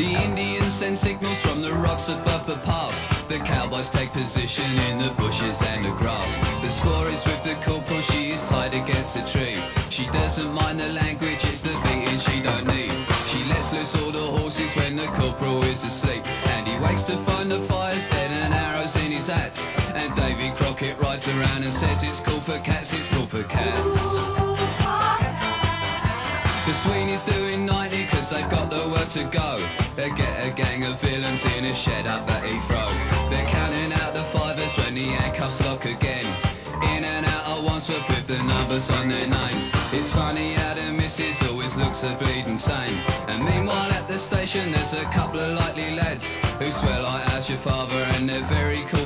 The Indians send signals from the rocks above the pass. The cowboys take position in the bushes and the grass. The score is with the corporal, she is tied against a tree. She doesn't mind the language, it's the beating she don't need. She lets loose all the horses when the corporal is asleep. And he wakes to find the fire's dead and arrows in his axe. And Davy Crockett rides around and says it's cool for cats, it's cool for cats. The Sweeney's doing 90 cause they've got the work to go. They get a gang of villains in a shed up at Heathrow. They're counting out the fivers when the handcuffs lock again. In and out at Wandsworth with the numbers on their names. It's funny how the missus always looks a bleeding sane. And meanwhile at the station there's a couple of likely lads who swear like how's your father, and they're very cool